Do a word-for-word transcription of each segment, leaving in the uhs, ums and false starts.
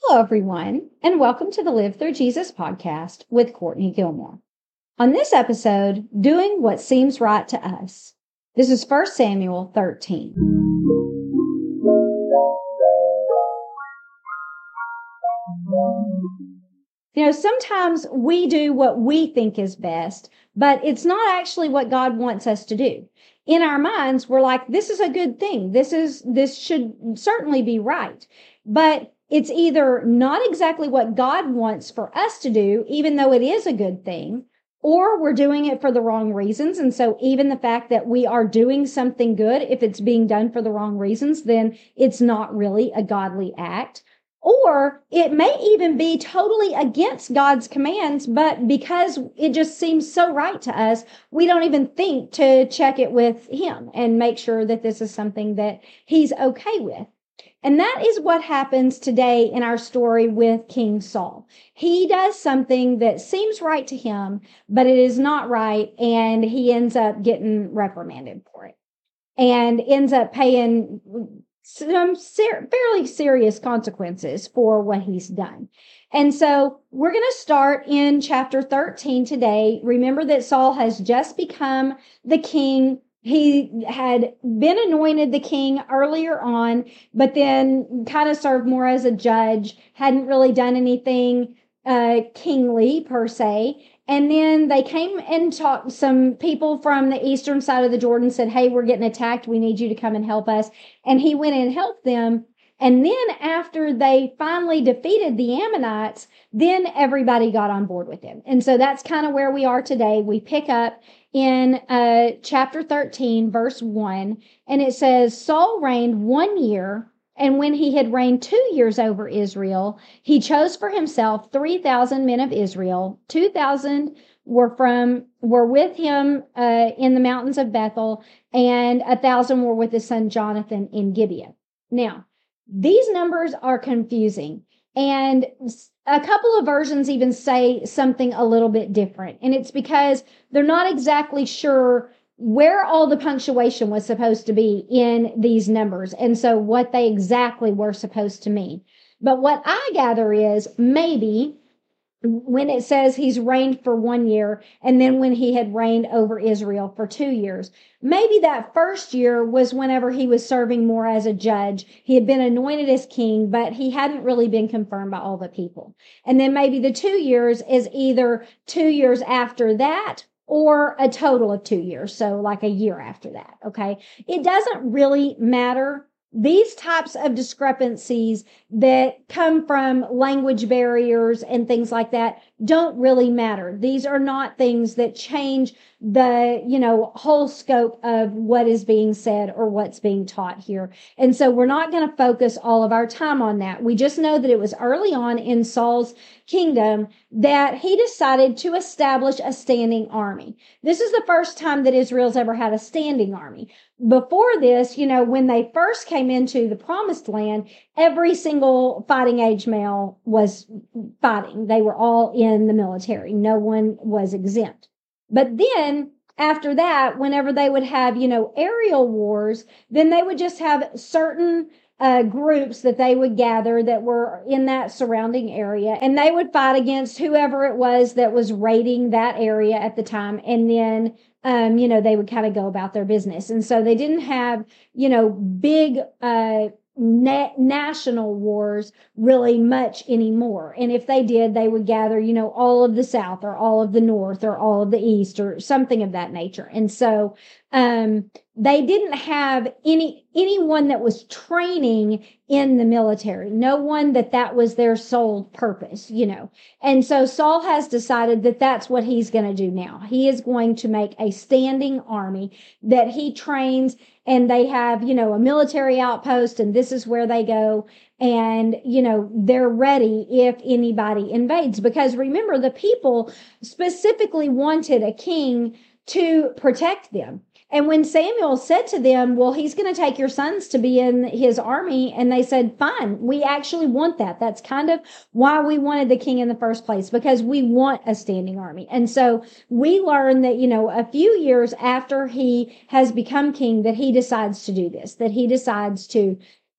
Hello, everyone, and welcome to the Live Through Jesus podcast with Courtney Gilmore. On this episode, doing what seems right to us. This is First Samuel thirteen. You know, sometimes we do what we think is best, but it's not actually what God wants us to do. In our minds, we're like, this is a good thing. This is, this should certainly be right. But it's either not exactly what God wants for us to do, even though it is a good thing, or we're doing it for the wrong reasons. And so even the fact that we are doing something good, if it's being done for the wrong reasons, then it's not really a godly act. Or it may even be totally against God's commands, but because it just seems so right to us, we don't even think to check it with Him and make sure that this is something that He's okay with. And that is what happens today in our story with King Saul. He does something that seems right to him, but it is not right, and he ends up getting reprimanded for it and ends up paying some ser- fairly serious consequences for what he's done. And so we're going to start in chapter thirteen today. Remember that Saul has just become the king. He had been anointed the king earlier on, but then kind of served more as a judge, hadn't really done anything uh, kingly per se. And then they came and talked, some people from the eastern side of the Jordan said, hey, we're getting attacked. We need you to come and help us. And he went and helped them. And then after they finally defeated the Ammonites, then everybody got on board with him. And so that's kind of where we are today. We pick up in uh, chapter thirteen, verse one, and it says, Saul reigned one year, and when he had reigned two years over Israel, he chose for himself three thousand men of Israel. two thousand were from were with him uh, in the mountains of Bethel, and one thousand were with his son Jonathan in Gibeah. Now, these numbers are confusing, and a couple of versions even say something a little bit different. And it's because they're not exactly sure where all the punctuation was supposed to be in these numbers, and so what they exactly were supposed to mean. But what I gather is maybe when it says he's reigned for one year, and then when he had reigned over Israel for two years, maybe that first year was whenever he was serving more as a judge. He had been anointed as king, but he hadn't really been confirmed by all the people. And then maybe the two years is either two years after that or a total of two years. So like a year after that. Okay. It doesn't really matter. These types of discrepancies that come from language barriers and things like that don't really matter. These are not things that change the, you know, whole scope of what is being said or what's being taught here. And so we're not going to focus all of our time on that. We just know that it was early on in Saul's kingdom that he decided to establish a standing army. This is the first time that Israel's ever had a standing army. Before this, you know, when they first came into the promised land, every single fighting age male was fighting. They were all in the military. No one was exempt. But then after that, whenever they would have, you know, aerial wars, then they would just have certain uh, groups that they would gather that were in that surrounding area, and they would fight against whoever it was that was raiding that area at the time. And then Um, you know, they would kind of go about their business. And so they didn't have, you know, big uh, na- national wars really much anymore. And if they did, they would gather, you know, all of the South or all of the North or all of the East or something of that nature. And so um, they didn't have any anyone that was training in the military, no one that that was their sole purpose, you know. And so Saul has decided that that's what he's going to do now. He is going to make a standing army that he trains, and they have, you know, a military outpost, and this is where they go. And, you know, they're ready if anybody invades, because remember, the people specifically wanted a king to protect them. And when Samuel said to them, well, he's going to take your sons to be in his army, and they said, fine, we actually want that. That's kind of why we wanted the king in the first place, because we want a standing army. And so we learn that, you know, a few years after he has become king, that he decides to do this, that he decides to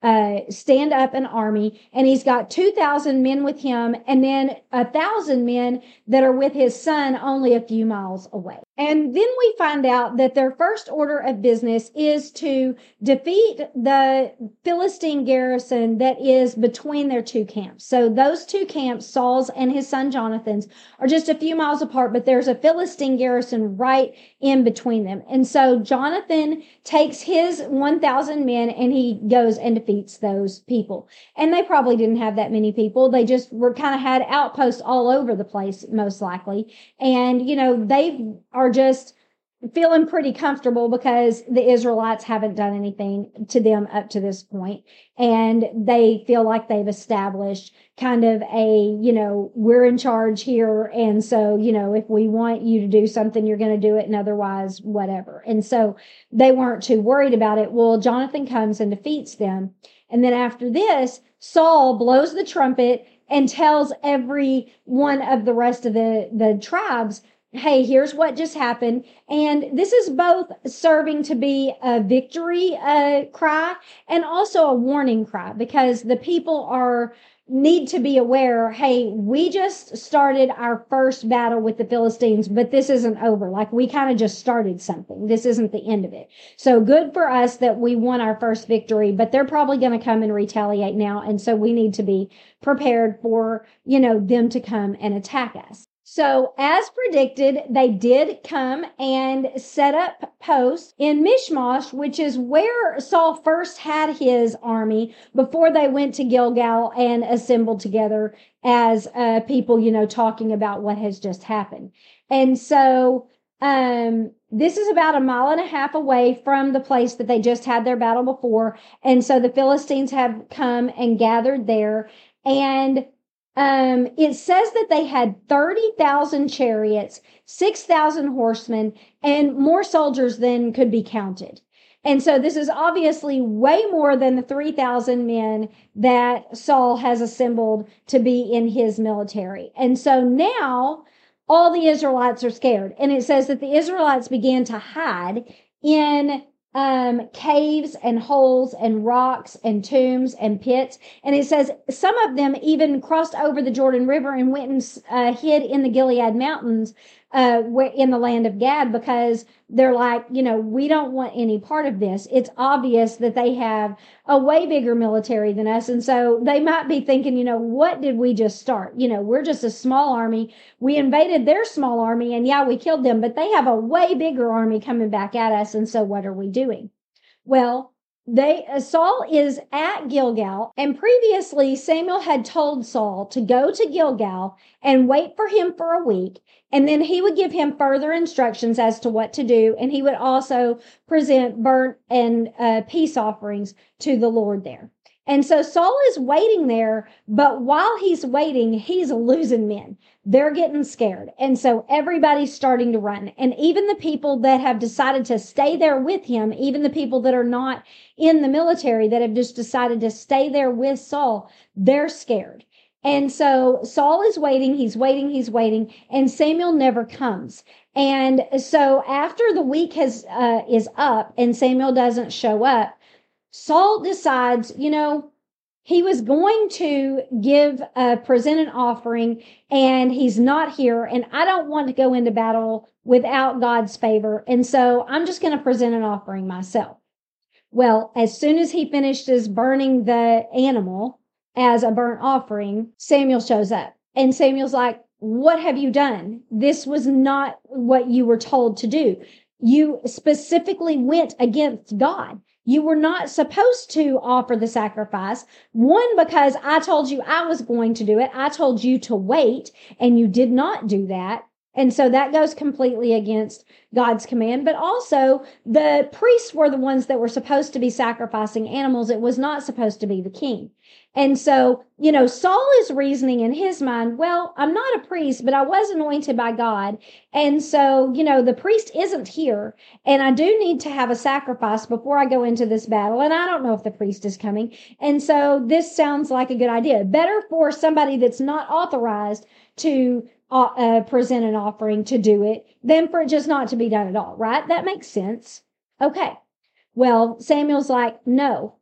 uh, stand up an army, and he's got two thousand men with him, and then a thousand men that are with his son only a few miles away. And then we find out that their first order of business is to defeat the Philistine garrison that is between their two camps. So those two camps, Saul's and his son Jonathan's, are just a few miles apart, but there's a Philistine garrison right in between them. And so Jonathan takes his one thousand men and he goes and defeats those people. And they probably didn't have that many people. They just were kind of had outposts all over the place, most likely. And, you know, they are just feeling pretty comfortable because the Israelites haven't done anything to them up to this point. And they feel like they've established kind of a, you know, we're in charge here. And so, you know, if we want you to do something, you're going to do it. And otherwise, whatever. And so they weren't too worried about it. Well, Jonathan comes and defeats them. And then after this, Saul blows the trumpet and tells every one of the rest of the, the tribes, hey, here's what just happened. And this is both serving to be a victory uh, cry and also a warning cry, because the people are need to be aware, hey, we just started our first battle with the Philistines, but this isn't over. Like, we kind of just started something. This isn't the end of it. So good for us that we won our first victory, but they're probably going to come and retaliate now. And so we need to be prepared for, you know, them to come and attack us. So as predicted, they did come and set up posts in Michmash, which is where Saul first had his army before they went to Gilgal and assembled together as uh, people, you know, talking about what has just happened. And so um, this is about a mile and a half away from the place that they just had their battle before. And so the Philistines have come and gathered there. And Um, it says that they had thirty thousand chariots, six thousand horsemen, and more soldiers than could be counted. And so this is obviously way more than the three thousand men that Saul has assembled to be in his military. And so now all the Israelites are scared. And it says that the Israelites began to hide in um, caves and holes and rocks and tombs and pits. And it says some of them even crossed over the Jordan River and went and uh, hid in the Gilead mountains uh, in the land of Gad, because they're like, you know, we don't want any part of this. It's obvious that they have a way bigger military than us. And so they might be thinking, you know, what did we just start? You know, we're just a small army. We invaded their small army and yeah, we killed them, but they have a way bigger army coming back at us. And so what are we doing? Well, they uh, Saul is at Gilgal, and previously Samuel had told Saul to go to Gilgal and wait for him for a week, and then he would give him further instructions as to what to do, and he would also present burnt and uh, peace offerings to the Lord there. And so Saul is waiting there, but while he's waiting, he's losing men. They're getting scared. And so everybody's starting to run. And even the people that have decided to stay there with him, even the people that are not in the military that have just decided to stay there with Saul, they're scared. And so Saul is waiting, he's waiting, he's waiting, and Samuel never comes. And so after the week has uh, is up and Samuel doesn't show up, Saul decides, you know, he was going to give a present an offering and he's not here. And I don't want to go into battle without God's favor. And so I'm just going to present an offering myself. Well, as soon as he finishes burning the animal as a burnt offering, Samuel shows up. And Samuel's like, what have you done? This was not what you were told to do. You specifically went against God. You were not supposed to offer the sacrifice. One, because I told you I was going to do it. I told you to wait, and you did not do that. And so that goes completely against God's command. But also, the priests were the ones that were supposed to be sacrificing animals. It was not supposed to be the king. And so, you know, Saul is reasoning in his mind, well, I'm not a priest, but I was anointed by God. And so, you know, the priest isn't here, and I do need to have a sacrifice before I go into this battle. And I don't know if the priest is coming. And so this sounds like a good idea. Better for somebody that's not authorized to uh, uh, present an offering to do it than for it just not to be done at all, right? That makes sense. Okay. Well, Samuel's like, no.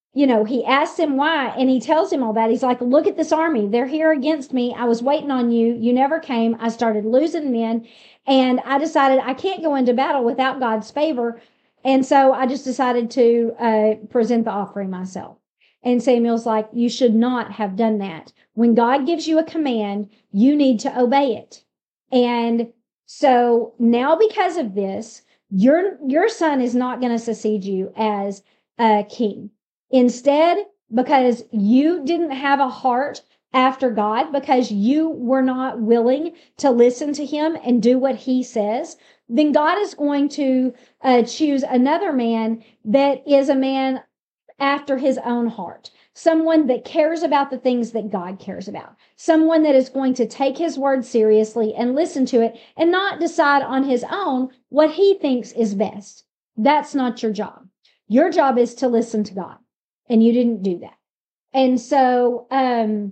you know, he asks him why, and he tells him all that. He's like, look at this army. They're here against me. I was waiting on you. You never came. I started losing men, and I decided I can't go into battle without God's favor. And so I just decided to uh, present the offering myself. And Samuel's like, you should not have done that. When God gives you a command, you need to obey it. And so now because of this, your, your son is not going to succeed you as a king. Instead, because you didn't have a heart after God, because you were not willing to listen to him and do what he says, then God is going to uh, choose another man that is a man after his own heart, someone that cares about the things that God cares about, someone that is going to take his word seriously and listen to it and not decide on his own what he thinks is best. That's not your job. Your job is to listen to God, and you didn't do that. And so um,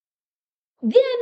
then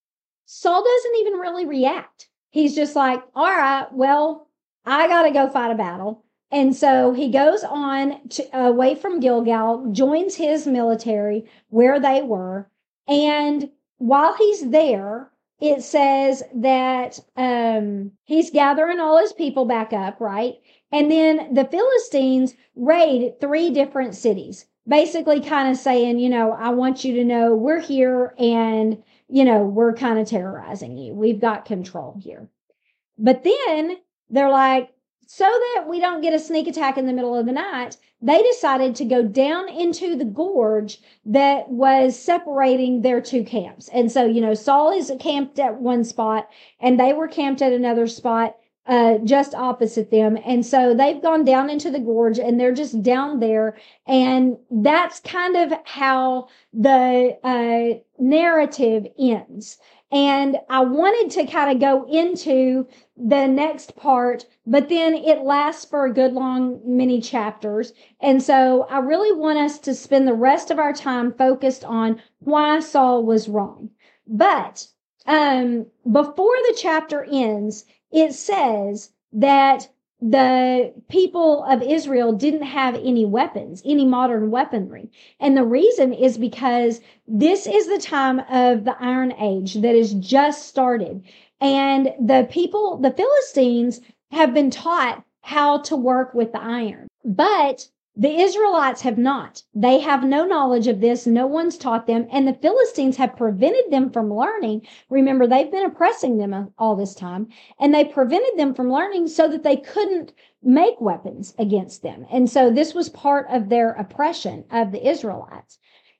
Saul doesn't even really react. He's just like, all right, well, I got to go fight a battle. And so he goes on to, away from Gilgal, joins his military where they were. And while he's there, it says that um, he's gathering all his people back up, right? And then the Philistines raid three different cities, basically kind of saying, you know, I want you to know we're here and, you know, we're kind of terrorizing you. We've got control here. But then they're like, so that we don't get a sneak attack in the middle of the night, they decided to go down into the gorge that was separating their two camps. And so, you know, Saul is camped at one spot and they were camped at another spot uh, just opposite them. And so they've gone down into the gorge and they're just down there. And that's kind of how the uh, narrative ends. And I wanted to kind of go into the next part, but then it lasts for a good long many chapters. And so I really want us to spend the rest of our time focused on why Saul was wrong. But um, before the chapter ends, it says that the people of Israel didn't have any weapons, any modern weaponry. And the reason is because this is the time of the Iron Age that is just started. And the people, the Philistines, have been taught how to work with the iron. But the Israelites have not. They have no knowledge of this. No one's taught them. And the Philistines have prevented them from learning. Remember, they've been oppressing them all this time. And they prevented them from learning so that they couldn't make weapons against them. And so this was part of their oppression of the Israelites.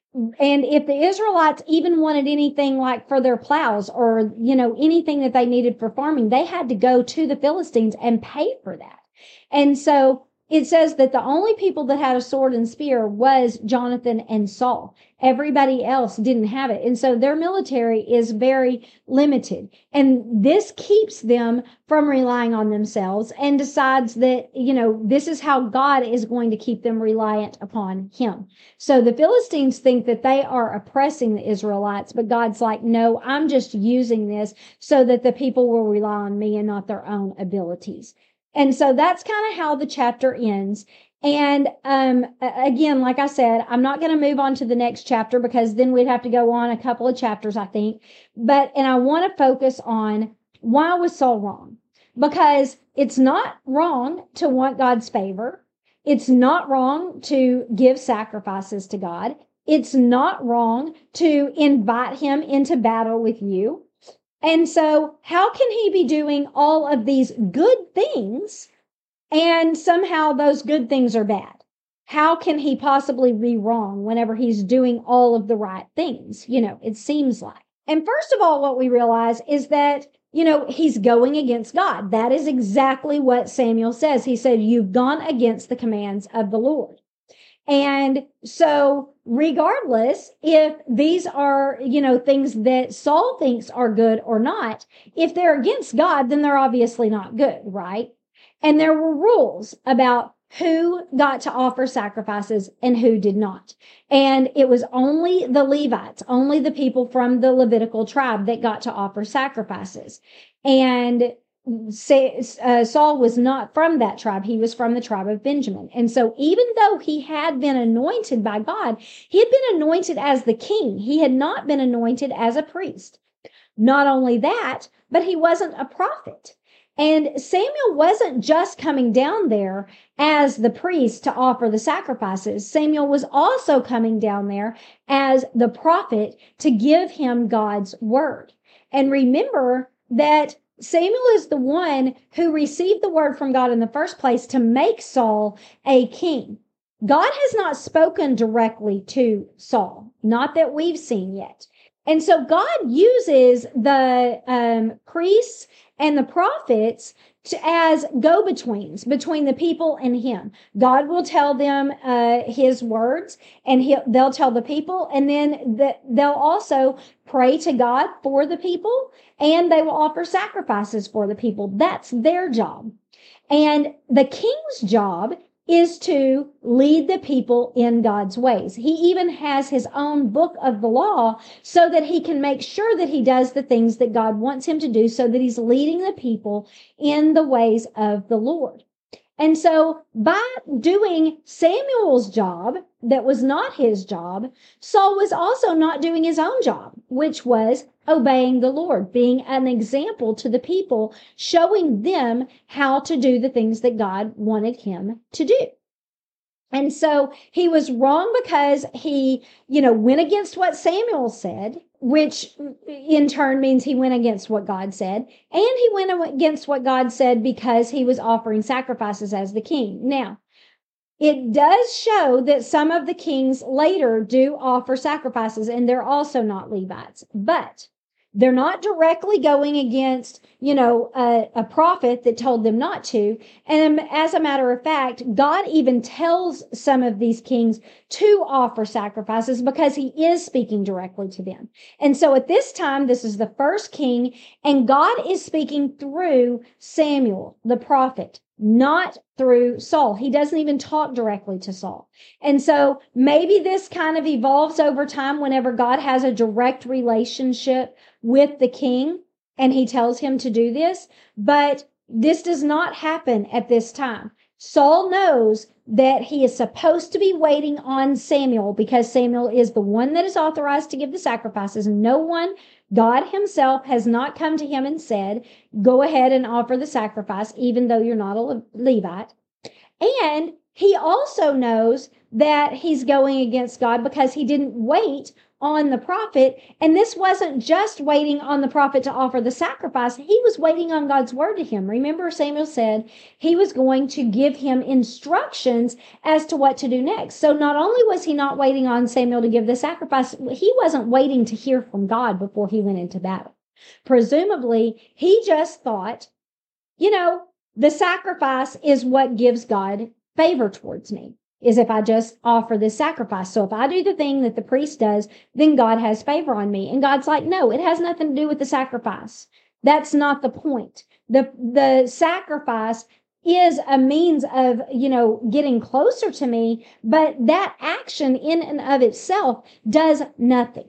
And if the Israelites even wanted anything like for their plows or, you know, anything that they needed for farming, they had to go to the Philistines and pay for that. And so it says that the only people that had a sword and spear was Jonathan and Saul. Everybody else didn't have it. And so their military is very limited. And this keeps them from relying on themselves and decides that, you know, this is how God is going to keep them reliant upon him. So the Philistines think that they are oppressing the Israelites, but God's like, no, I'm just using this so that the people will rely on me and not their own abilities. And so that's kind of how the chapter ends. And um, again, like I said, I'm not going to move on to the next chapter because then we'd have to go on a couple of chapters, I think. But, and I want to focus on why was Saul wrong? Because it's not wrong to want God's favor. It's not wrong to give sacrifices to God. It's not wrong to invite him into battle with you. And so how can he be doing all of these good things and somehow those good things are bad? How can he possibly be wrong whenever he's doing all of the right things? You know, it seems like. And first of all, what we realize is that, you know, he's going against God. That is exactly what Samuel says. He said, you've gone against the commands of the Lord. And so regardless if these are, you know, things that Saul thinks are good or not, if they're against God, then they're obviously not good, right? And there were rules about who got to offer sacrifices and who did not. And it was only the Levites, only the people from the Levitical tribe that got to offer sacrifices. And uh, Saul was not from that tribe. He was from the tribe of Benjamin. And so even though he had been anointed by God, he had been anointed as the king. He had not been anointed as a priest. Not only that, but he wasn't a prophet. And Samuel wasn't just coming down there as the priest to offer the sacrifices. Samuel was also coming down there as the prophet to give him God's word. And remember that Samuel is the one who received the word from God in the first place to make Saul a king. God has not spoken directly to Saul, not that we've seen yet. And so God uses the um, priests and the prophets to, as go-betweens between the people and him. God will tell them uh, his words, and he'll, they'll tell the people, and then the, they'll also pray to God for the people, and they will offer sacrifices for the people. That's their job. And the king's job is to lead the people in God's ways. He even has his own book of the law so that he can make sure that he does the things that God wants him to do, so that he's leading the people in the ways of the Lord. And so by doing Samuel's job, that was not his job, Saul was also not doing his own job, which was obeying the Lord, being an example to the people, showing them how to do the things that God wanted him to do. And so he was wrong because he, you know, went against what Samuel said, which in turn means he went against what God said. And he went against what God said because he was offering sacrifices as the king. Now, it does show that some of the kings later do offer sacrifices, and they're also not Levites. But they're not directly going against, you know, a, a prophet that told them not to. And as a matter of fact, God even tells some of these kings to offer sacrifices because he is speaking directly to them. And so at this time, this is the first king, and God is speaking through Samuel, the prophet, not through Saul. He doesn't even talk directly to Saul. And so maybe this kind of evolves over time whenever God has a direct relationship with the king and he tells him to do this. But this does not happen at this time. Saul knows that he is supposed to be waiting on Samuel because Samuel is the one that is authorized to give the sacrifices. No one, God himself, has not come to him and said, go ahead and offer the sacrifice, even though you're not a Levite. And he also knows that he's going against God because he didn't wait on the prophet. And this wasn't just waiting on the prophet to offer the sacrifice. He was waiting on God's word to him. Remember, Samuel said he was going to give him instructions as to what to do next. So not only was he not waiting on Samuel to give the sacrifice, he wasn't waiting to hear from God before he went into battle. Presumably, he just thought, you know, the sacrifice is what gives God favor towards me, is if I just offer this sacrifice. So if I do the thing that the priest does, then God has favor on me. And God's like, no, it has nothing to do with the sacrifice. That's not the point. The, the sacrifice is a means of, you know, getting closer to me, but that action in and of itself does nothing.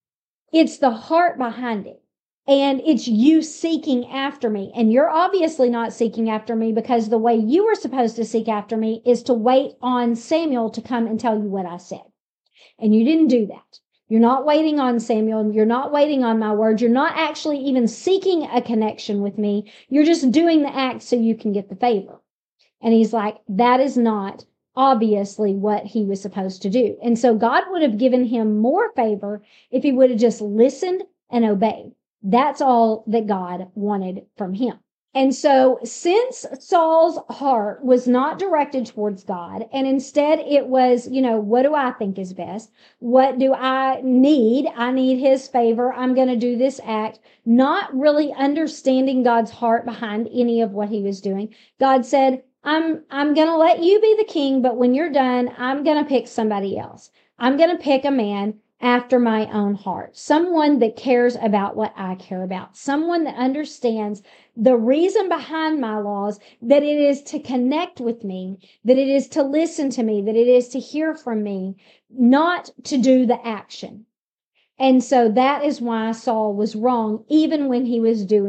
It's the heart behind it. And it's you seeking after me. And you're obviously not seeking after me because the way you were supposed to seek after me is to wait on Samuel to come and tell you what I said. And you didn't do that. You're not waiting on Samuel. You're not waiting on my word. You're not actually even seeking a connection with me. You're just doing the act so you can get the favor. And he's like, that is not obviously what he was supposed to do. And so God would have given him more favor if he would have just listened and obeyed. That's all that God wanted from him. And so since Saul's heart was not directed towards God, and instead it was, you know, what do I think is best? What do I need? I need his favor. I'm going to do this act, not really understanding God's heart behind any of what he was doing. God said, I'm, I'm going to let you be the king, but when you're done, I'm going to pick somebody else. I'm going to pick a man after my own heart, someone that cares about what I care about, someone that understands the reason behind my laws, that it is to connect with me, that it is to listen to me, that it is to hear from me, not to do the action. And so that is why Saul was wrong, even when he was doing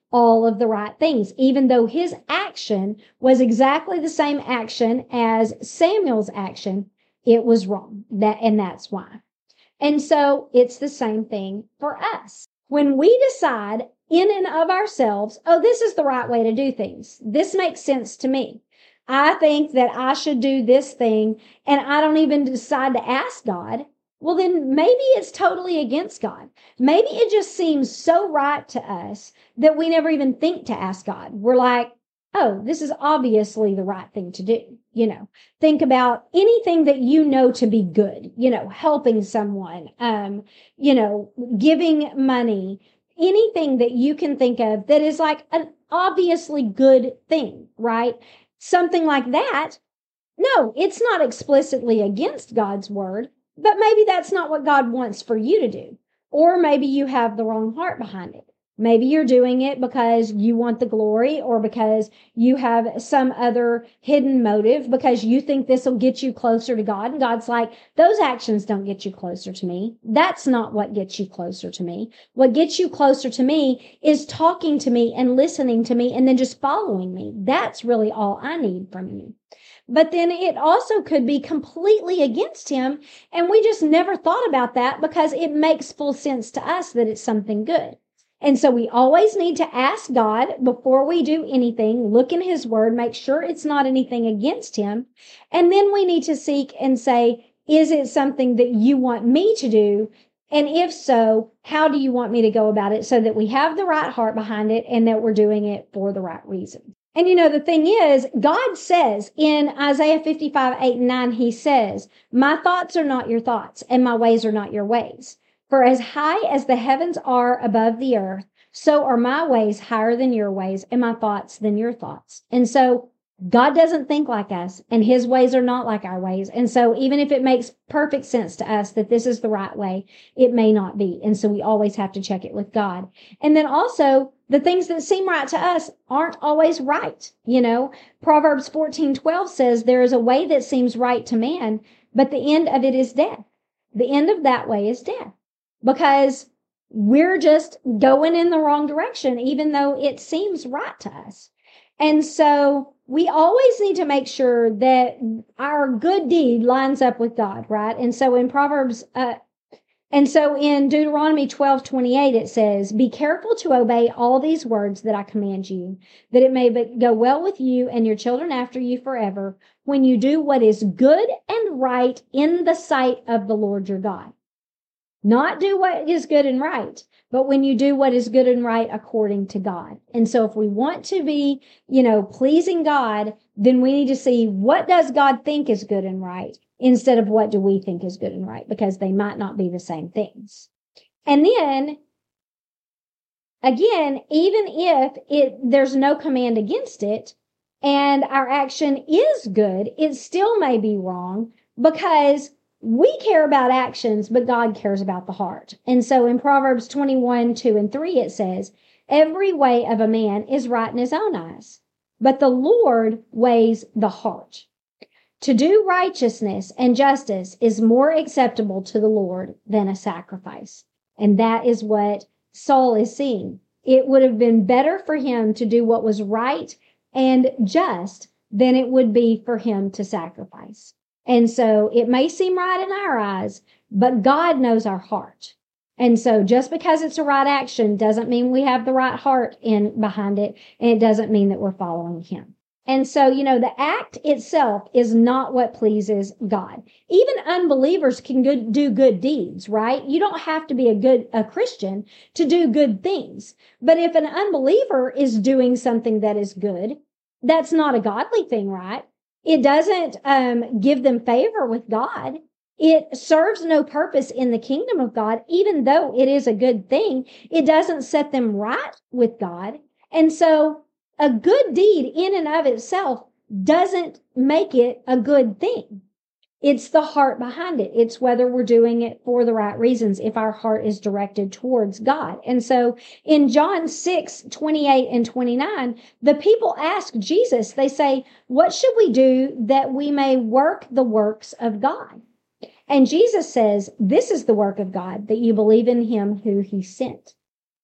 all of the right things, even though his action was exactly the same action as Samuel's action. It was wrong. That, and that's why. And so it's the same thing for us. When we decide in and of ourselves, oh, this is the right way to do things. This makes sense to me. I think that I should do this thing, and I don't even decide to ask God. Well, then maybe it's totally against God. Maybe it just seems so right to us that we never even think to ask God. We're like, oh, this is obviously the right thing to do. You know, think about anything that you know to be good, you know, helping someone, um, you know, giving money, anything that you can think of that is like an obviously good thing, right? Something like that. No, it's not explicitly against God's word, but maybe that's not what God wants for you to do. Or maybe you have the wrong heart behind it. Maybe you're doing it because you want the glory, or because you have some other hidden motive, because you think this will get you closer to God. And God's like, those actions don't get you closer to me. That's not what gets you closer to me. What gets you closer to me is talking to me and listening to me and then just following me. That's really all I need from you. But then it also could be completely against him. And we just never thought about that because it makes full sense to us that it's something good. And so we always need to ask God before we do anything, look in his word, make sure it's not anything against him. And then we need to seek and say, is it something that you want me to do? And if so, how do you want me to go about it so that we have the right heart behind it and that we're doing it for the right reason? And you know, the thing is, God says in Isaiah fifty-five, eight and nine, he says, my thoughts are not your thoughts and my ways are not your ways. For as high as the heavens are above the earth, so are my ways higher than your ways and my thoughts than your thoughts. And so God doesn't think like us and his ways are not like our ways. And so even if it makes perfect sense to us that this is the right way, it may not be. And so we always have to check it with God. And then also the things that seem right to us aren't always right. You know, Proverbs fourteen twelve says there is a way that seems right to man, but the end of it is death. The end of that way is death. Because we're just going in the wrong direction, even though it seems right to us. And so we always need to make sure that our good deed lines up with God, right? And so in Proverbs, uh, and so in Deuteronomy twelve twenty-eight, it says, be careful to obey all these words that I command you, that it may go well with you and your children after you forever, when you do what is good and right in the sight of the Lord your God. Not do what is good and right, but when you do what is good and right according to God. And so if we want to be, you know, pleasing God, then we need to see what does God think is good and right instead of what do we think is good and right, because they might not be the same things. And then again, even if it there's no command against it and our action is good, it still may be wrong because we care about actions, but God cares about the heart. And so in Proverbs twenty-one, two and three, it says, every way of a man is right in his own eyes, but the Lord weighs the heart. To do righteousness and justice is more acceptable to the Lord than a sacrifice. And that is what Saul is seeing. It would have been better for him to do what was right and just than it would be for him to sacrifice. And so it may seem right in our eyes, but God knows our heart. And so just because it's a right action doesn't mean we have the right heart in behind it. And it doesn't mean that we're following him. And so, you know, the act itself is not what pleases God. Even unbelievers can good, do good deeds, right? You don't have to be a good, a Christian to do good things. But if an unbeliever is doing something that is good, that's not a godly thing, right? It doesn't um, give them favor with God. It serves no purpose in the kingdom of God, even though it is a good thing. It doesn't set them right with God. And so a good deed in and of itself doesn't make it a good thing. It's the heart behind it. It's whether we're doing it for the right reasons, if our heart is directed towards God. And so in John six, twenty-eight and twenty-nine, the people ask Jesus, they say, what should we do that we may work the works of God? And Jesus says, this is the work of God, that you believe in him who he sent.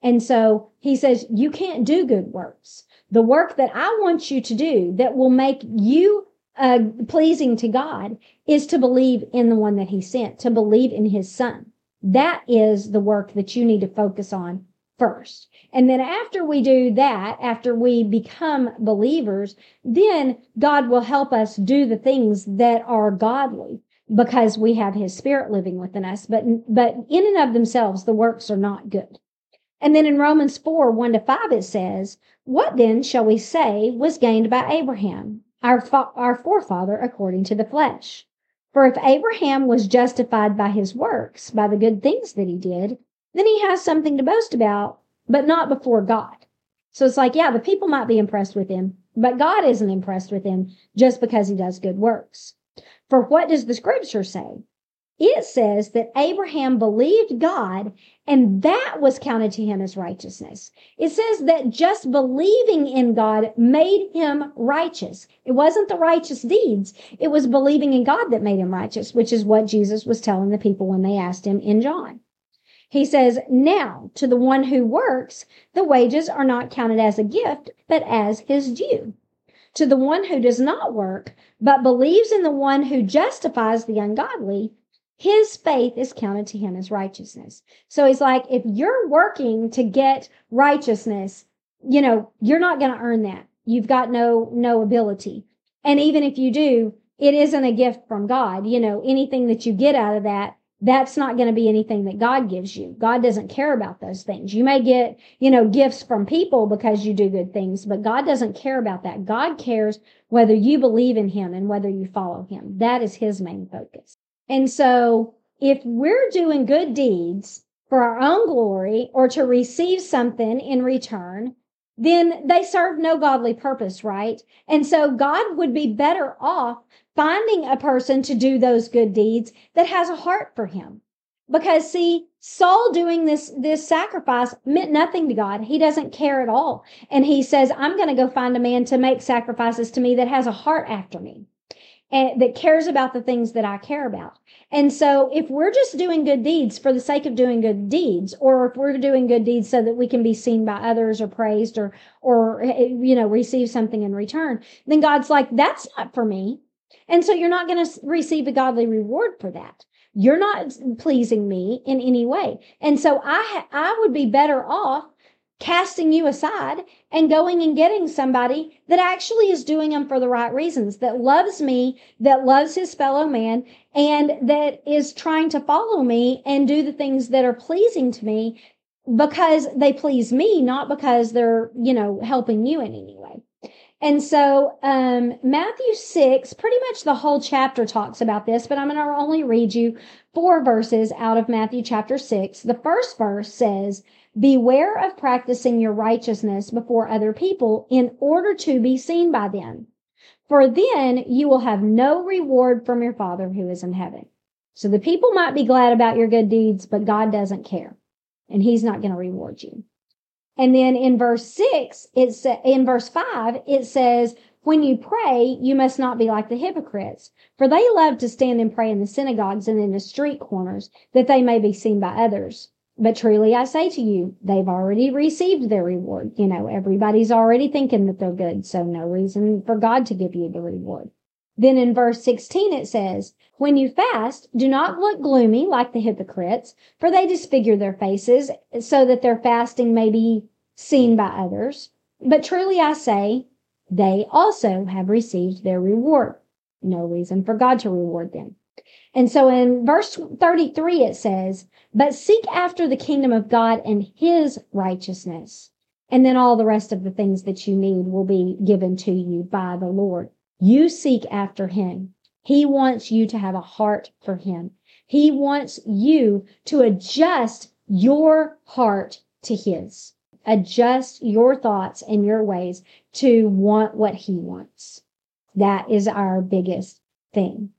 And so he says, you can't do good works. The work that I want you to do that will make you uh, pleasing to God is to believe in the one that he sent, to believe in his son. That is the work that you need to focus on first. And then after we do that, after we become believers, then God will help us do the things that are godly because we have his spirit living within us. But, but in and of themselves, the works are not good. And then in Romans four, one to five, it says, what then shall we say was gained by Abraham, our, fa- our forefather according to the flesh? For if Abraham was justified by his works, by the good things that he did, then he has something to boast about, but not before God. So it's like, yeah, the people might be impressed with him, but God isn't impressed with him just because he does good works. For what does the scripture say? It says that Abraham believed God and that was counted to him as righteousness. It says that just believing in God made him righteous. It wasn't the righteous deeds. It was believing in God that made him righteous, which is what Jesus was telling the people when they asked him in John. He says, now to the one who works, the wages are not counted as a gift, but as his due. To the one who does not work, but believes in the one who justifies the ungodly, his faith is counted to him as righteousness. So he's like, if you're working to get righteousness, you know, you're not going to earn that. You've got no, no ability. And even if you do, it isn't a gift from God. You know, anything that you get out of that, that's not going to be anything that God gives you. God doesn't care about those things. You may get, you know, gifts from people because you do good things, but God doesn't care about that. God cares whether you believe in him and whether you follow him. That is his main focus. And so if we're doing good deeds for our own glory or to receive something in return, then they serve no godly purpose, right? And so God would be better off finding a person to do those good deeds that has a heart for him. Because see, Saul doing this, this sacrifice meant nothing to God. He doesn't care at all. And he says, I'm going to go find a man to make sacrifices to me that has a heart after me. And that cares about the things that I care about. And so if we're just doing good deeds for the sake of doing good deeds, or if we're doing good deeds so that we can be seen by others or praised or, or, you know, receive something in return, then God's like, that's not for me. And so you're not going to receive a godly reward for that. You're not pleasing me in any way. And so I, ha- I would be better off casting you aside and going and getting somebody that actually is doing them for the right reasons, that loves me, that loves his fellow man, and that is trying to follow me and do the things that are pleasing to me because they please me, not because they're, you know, helping you in any way. And so um, Matthew six, pretty much the whole chapter talks about this, but I'm going to only read you four verses out of Matthew chapter six. The first verse says, beware of practicing your righteousness before other people in order to be seen by them. For then you will have no reward from your Father who is in heaven. So the people might be glad about your good deeds, but God doesn't care. And he's not going to reward you. And then in verse six, it's in verse five, it says, when you pray, you must not be like the hypocrites, for they love to stand and pray in the synagogues and in the street corners, that they may be seen by others. But truly I say to you, they've already received their reward. You know, everybody's already thinking that they're good, so no reason for God to give you the reward. Then in verse sixteen, it says, when you fast, do not look gloomy like the hypocrites, for they disfigure their faces so that their fasting may be seen by others. But truly I say, they also have received their reward. No reason for God to reward them. And so in verse thirty-three, it says, but seek after the kingdom of God and his righteousness. And then all the rest of the things that you need will be given to you by the Lord. You seek after him. He wants you to have a heart for him. He wants you to adjust your heart to his. Adjust your thoughts and your ways to want what he wants. That is our biggest thing.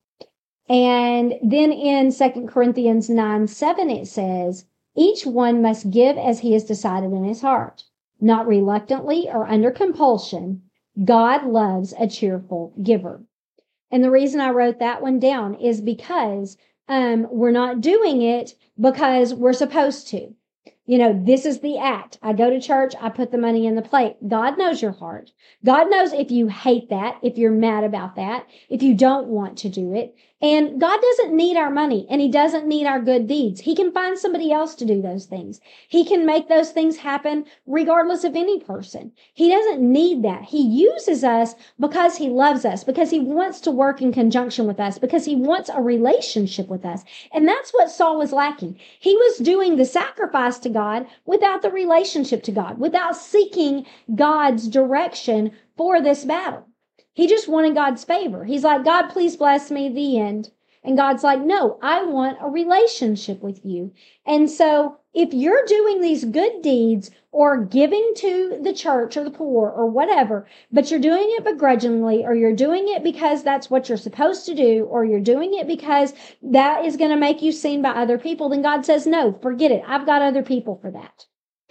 And then in Second Corinthians nine seven, it says, each one must give as he has decided in his heart, not reluctantly or under compulsion. God loves a cheerful giver. And the reason I wrote that one down is because um, we're not doing it because we're supposed to. You know, this is the act. I go to church, I put the money in the plate. God knows your heart. God knows if you hate that, if you're mad about that, if you don't want to do it. And God doesn't need our money, and he doesn't need our good deeds. He can find somebody else to do those things. He can make those things happen regardless of any person. He doesn't need that. He uses us because he loves us, because he wants to work in conjunction with us, because he wants a relationship with us. And that's what Saul was lacking. He was doing the sacrifice to God without the relationship to God, without seeking God's direction for this battle. He just wanted God's favor. He's like, God, please bless me, the end. And God's like, no, I want a relationship with you. And so if you're doing these good deeds or giving to the church or the poor or whatever, but you're doing it begrudgingly, or you're doing it because that's what you're supposed to do, or you're doing it because that is going to make you seen by other people, then God says, no, forget it. I've got other people for that.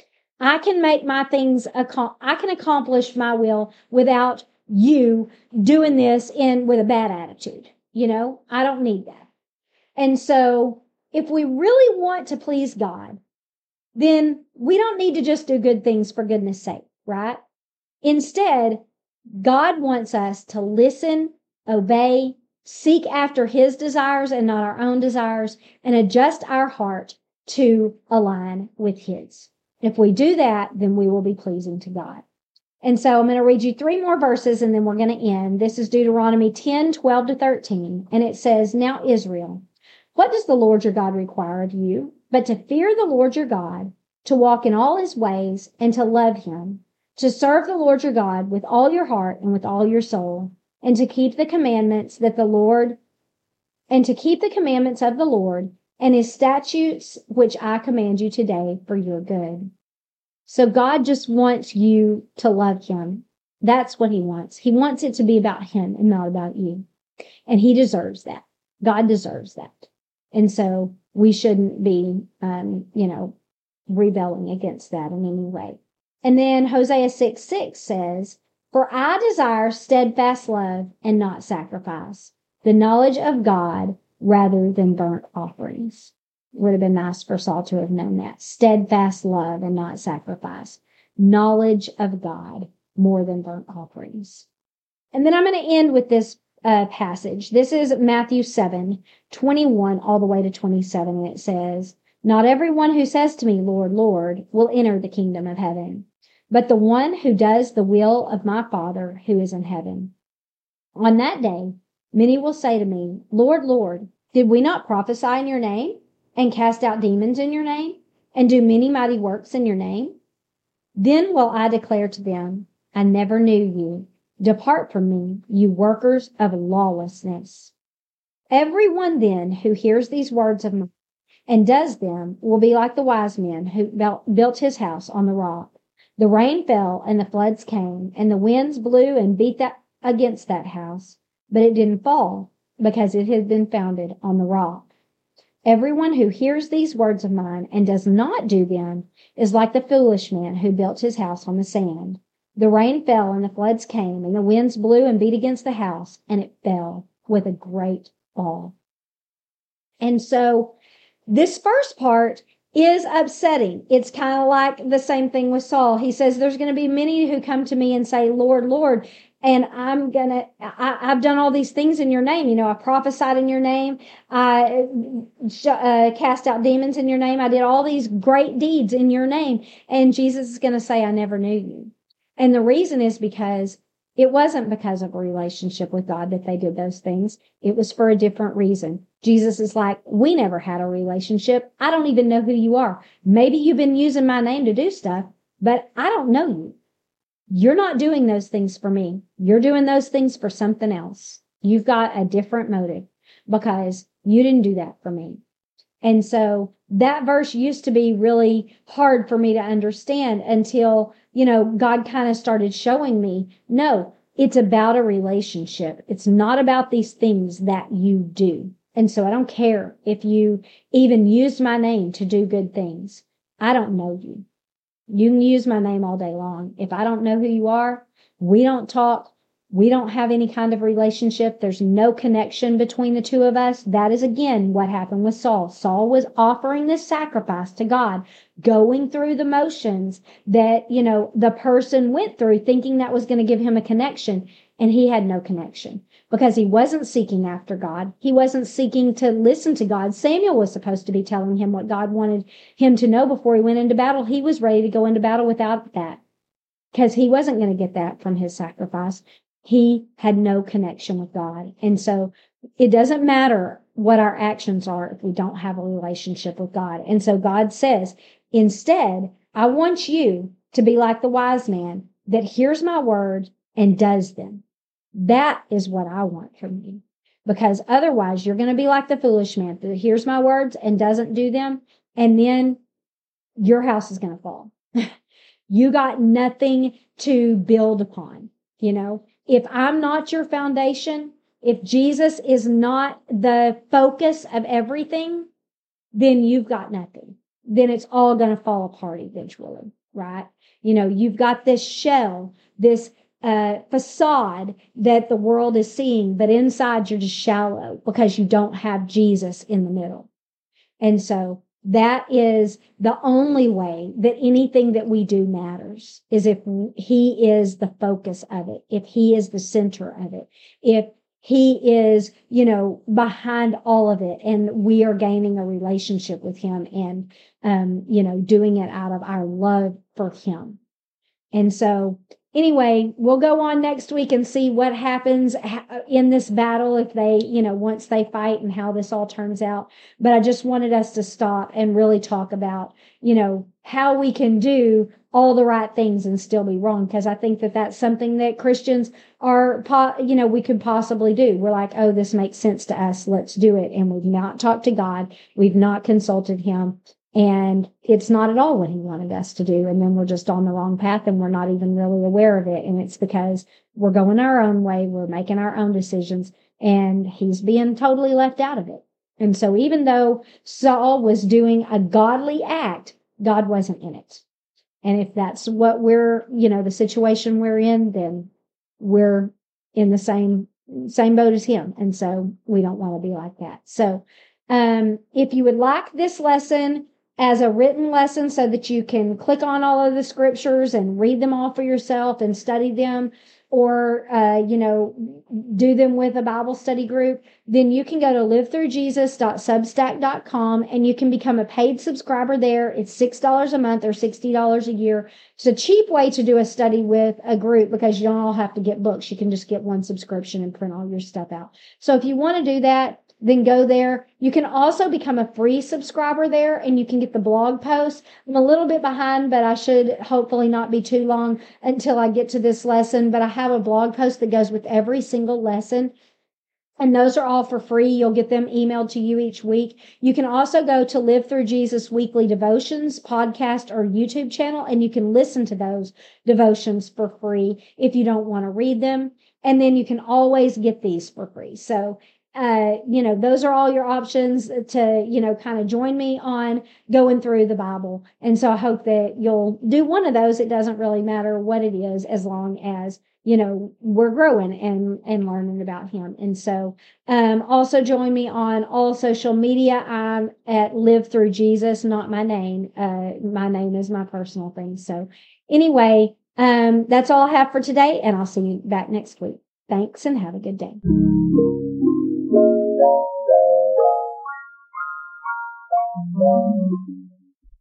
I can make my things, I can accomplish my will without you doing this in with a bad attitude. You know, I don't need that. And so if we really want to please God, then we don't need to just do good things for goodness sake, right? Instead, God wants us to listen, obey, seek after his desires and not our own desires, and adjust our heart to align with his. If we do that, then we will be pleasing to God. And so I'm going to read you three more verses and then we're going to end. This is Deuteronomy ten, twelve to thirteen. And it says, now Israel, what does the Lord your God require of you but to fear the Lord your God, to walk in all his ways and to love him, to serve the Lord your God with all your heart and with all your soul, and to keep the commandments that the Lord, and to keep the commandments of the Lord and his statutes, which I command you today for your good. So God just wants you to love him. That's what he wants. He wants it to be about him and not about you. And he deserves that. God deserves that. And so we shouldn't be, um, you know, rebelling against that in any way. And then Hosea six, six says, for I desire steadfast love and not sacrifice, the knowledge of God rather than burnt offerings. Would have been nice for Saul to have known that. Steadfast love and not sacrifice. Knowledge of God more than burnt offerings. And then I'm going to end with this uh, passage. This is Matthew seven, twenty-one all the way to twenty-seven. And it says, not everyone who says to me, Lord, Lord, will enter the kingdom of heaven, but the one who does the will of my Father who is in heaven. On that day, many will say to me, Lord, Lord, did we not prophesy in your name, and cast out demons in your name, and do many mighty works in your name? Then will I declare to them, I never knew you. Depart from me, you workers of lawlessness. Everyone then who hears these words of mine and does them will be like the wise man who built his house on the rock. The rain fell and the floods came, and the winds blew and beat that against that house, but it didn't fall because it had been founded on the rock. Everyone who hears these words of mine and does not do them is like the foolish man who built his house on the sand. The rain fell and the floods came and the winds blew and beat against the house, and it fell with a great fall. And so this first part is upsetting. It's kind of like the same thing with Saul. He says, there's going to be many who come to me and say, Lord, Lord, and I'm going to, I've done all these things in your name. You know, I prophesied in your name. I uh, cast out demons in your name. I did all these great deeds in your name. And Jesus is going to say, I never knew you. And the reason is because it wasn't because of a relationship with God that they did those things. It was for a different reason. Jesus is like, we never had a relationship. I don't even know who you are. Maybe you've been using my name to do stuff, but I don't know you. You're not doing those things for me. You're doing those things for something else. You've got a different motive because you didn't do that for me. And so that verse used to be really hard for me to understand until, you know, God kind of started showing me, no, it's about a relationship. It's not about these things that you do. And so I don't care if you even used my name to do good things. I don't know you. You can use my name all day long. If I don't know who you are, we don't talk, We don't have any kind of relationship. There's no connection between the two of us. That is again what happened with Saul. Saul was offering this sacrifice to God, going through the motions that, you know, the person went through, thinking that was going to give him a connection. And he had no connection because he wasn't seeking after God. He wasn't seeking to listen to God. Samuel was supposed to be telling him what God wanted him to know before he went into battle. He was ready to go into battle without that because he wasn't going to get that from his sacrifice. He had no connection with God. And so it doesn't matter what our actions are if we don't have a relationship with God. And so God says, instead, I want you to be like the wise man that hears my word and does them. That is what I want from you. Because otherwise, you're going to be like the foolish man that hears my words and doesn't do them. And then your house is going to fall. You got nothing to build upon. You know, if I'm not your foundation, if Jesus is not the focus of everything, then you've got nothing. Then it's all going to fall apart eventually, right? You know, you've got this shell, this uh, facade that the world is seeing, but inside you're just shallow because you don't have Jesus in the middle. And so that is the only way that anything that we do matters, is if he is the focus of it, if he is the center of it, if he is, you know, behind all of it, and we are gaining a relationship with him and, um, you know, doing it out of our love for him. And so anyway, we'll go on next week and see what happens in this battle if they, you know, once they fight and how this all turns out. But I just wanted us to stop and really talk about, you know, how we can do all the right things and still be wrong. Because I think that that's something that Christians are, you know, we could possibly do. We're like, oh, this makes sense to us. Let's do it. And we've not talked to God. We've not consulted him. And it's not at all what he wanted us to do. And then we're just on the wrong path and we're not even really aware of it. And it's because we're going our own way. We're making our own decisions and he's being totally left out of it. And so even though Saul was doing a godly act, God wasn't in it. And if that's what we're, you know, the situation we're in, then we're in the same, same boat as him. And so we don't want to be like that. So, um, if you would like this lesson as a written lesson so that you can click on all of the scriptures and read them all for yourself and study them, or, uh, you know, do them with a Bible study group, then you can go to live through jesus dot substack dot com and you can become a paid subscriber there. It's six dollars a month or sixty dollars a year. It's a cheap way to do a study with a group because you don't all have to get books. You can just get one subscription and print all your stuff out. So if you want to do that, then go there. You can also become a free subscriber there and you can get the blog posts. I'm a little bit behind, but I should hopefully not be too long until I get to this lesson. But I have a blog post that goes with every single lesson. And those are all for free. You'll get them emailed to you each week. You can also go to Live Through Jesus Weekly Devotions podcast or YouTube channel, and you can listen to those devotions for free if you don't want to read them. And then you can always get these for free. So Uh, you know, those are all your options to, you know, kind of join me on going through the Bible. And so I hope that you'll do one of those. It doesn't really matter what it is, as long as, you know, we're growing and, and learning about him. And so, um, also join me on all social media. I'm at Live Through Jesus, not my name. Uh, my name is my personal thing. So anyway, um, that's all I have for today, and I'll see you back next week. Thanks and have a good day. Thank you.